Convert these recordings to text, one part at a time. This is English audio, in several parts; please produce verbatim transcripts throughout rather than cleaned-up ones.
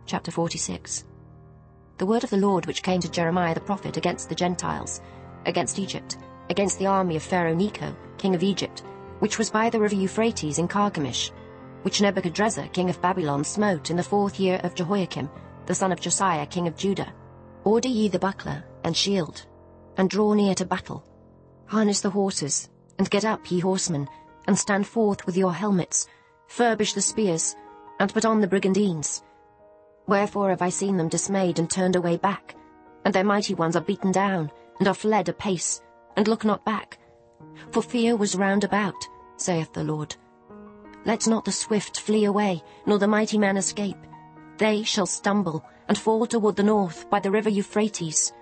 Chapter forty-six. The word of the Lord which came to Jeremiah the prophet against the Gentiles, against Egypt, against the army of Pharaoh Necho, king of Egypt, which was by the river Euphrates in Carchemish, which Nebuchadrezzar king of Babylon smote in the fourth year of Jehoiakim, the son of Josiah king of Judah. Order ye the buckler and shield, and draw near to battle. Harness the horses, and get up, ye horsemen, and stand forth with your helmets, furbish the spears, and put on the brigandines. Wherefore have I seen them dismayed and turned away back, and their mighty ones are beaten down, and are fled apace, and look not back. For fear was round about, saith the Lord. Let not the swift flee away, nor the mighty man escape. They shall stumble, and fall toward the north by the river Euphrates.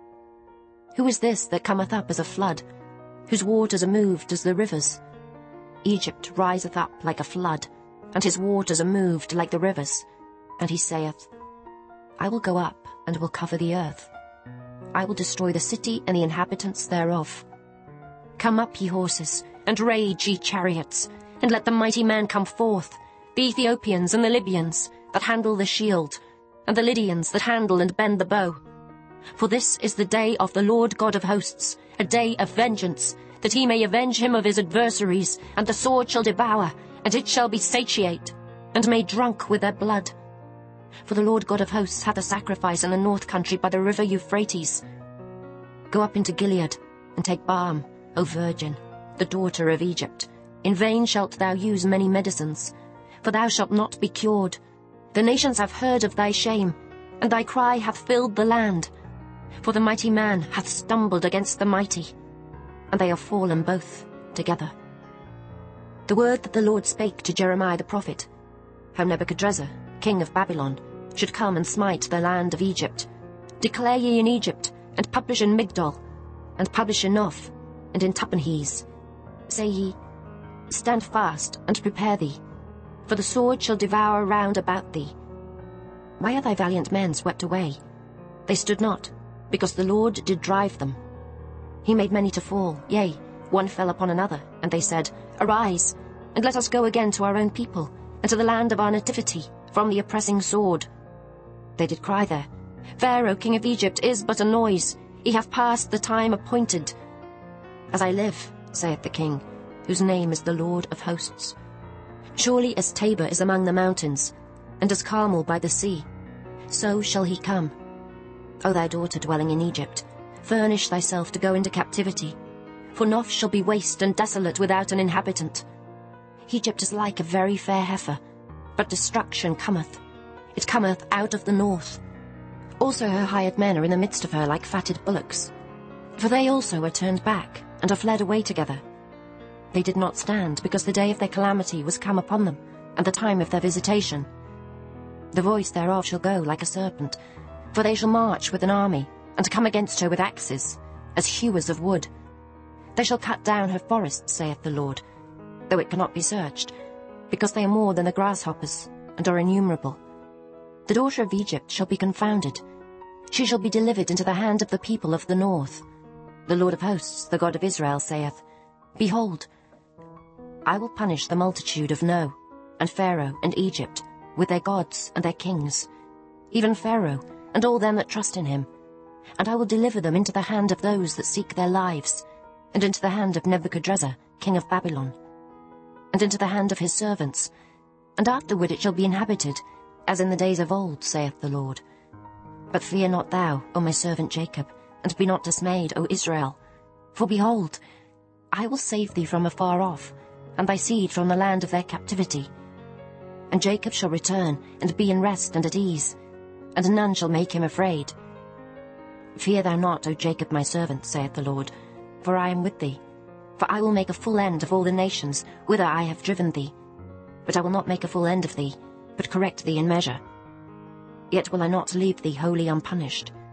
Who is this that cometh up as a flood, whose waters are moved as the rivers? Egypt riseth up like a flood, and his waters are moved like the rivers. And he saith, I will go up, and will cover the earth. I will destroy the city and the inhabitants thereof. Come up, ye horses, and rage, ye chariots, and let the mighty man come forth, the Ethiopians and the Libyans that handle the shield, and the Lydians that handle and bend the bow. For this is the day of the Lord God of hosts, a day of vengeance, that he may avenge him of his adversaries, and the sword shall devour, and it shall be satiate, and made drunk with their blood. For the Lord God of hosts hath a sacrifice in the north country by the river Euphrates. Go up into Gilead, and take balm, O virgin, the daughter of Egypt. In vain shalt thou use many medicines, for thou shalt not be cured. The nations have heard of thy shame, and thy cry hath filled the land. For the mighty man hath stumbled against the mighty, and they are fallen both together. The word that the Lord spake to Jeremiah the prophet, how Nebuchadrezzar, king of Babylon, should come and smite the land of Egypt. Declare ye in Egypt, and publish in Migdol, and publish in Noph, and in Tahpanhes. Say ye, Stand fast, and prepare thee, for the sword shall devour round about thee. Why are thy valiant men swept away? They stood not, because the Lord did drive them. He made many to fall, yea, one fell upon another, and they said, Arise, and let us go again to our own people, and to the land of our nativity, from the oppressing sword. They did cry there, Pharaoh king of Egypt is but a noise, he hath passed the time appointed. As I live, saith the king, whose name is the Lord of hosts, surely as Tabor is among the mountains, and as Carmel by the sea, so shall he come. O thy daughter dwelling in Egypt, furnish thyself to go into captivity, for Noph shall be waste and desolate without an inhabitant. Egypt is like a very fair heifer, but destruction cometh. It cometh out of the north. Also her hired men are in the midst of her like fatted bullocks. For they also are turned back, and are fled away together. They did not stand, because the day of their calamity was come upon them, and the time of their visitation. The voice thereof shall go like a serpent, for they shall march with an army, and come against her with axes, as hewers of wood. They shall cut down her forests, saith the Lord, though it cannot be searched, because they are more than the grasshoppers, and are innumerable. The daughter of Egypt shall be confounded. She shall be delivered into the hand of the people of the north. The Lord of hosts, the God of Israel, saith, Behold, I will punish the multitude of No, and Pharaoh and Egypt, with their gods and their kings, even Pharaoh and all them that trust in him. And I will deliver them into the hand of those that seek their lives, and into the hand of Nebuchadrezzar, king of Babylon, and into the hand of his servants. And afterward it shall be inhabited, as in the days of old, saith the Lord. But fear not thou, O my servant Jacob, and be not dismayed, O Israel. For behold, I will save thee from afar off, and thy seed from the land of their captivity. And Jacob shall return, and be in rest and at ease, and none shall make him afraid. Fear thou not, O Jacob my servant, saith the Lord, for I am with thee. For I will make a full end of all the nations whither I have driven thee. But I will not make a full end of thee, but correct thee in measure. Yet will I not leave thee wholly unpunished.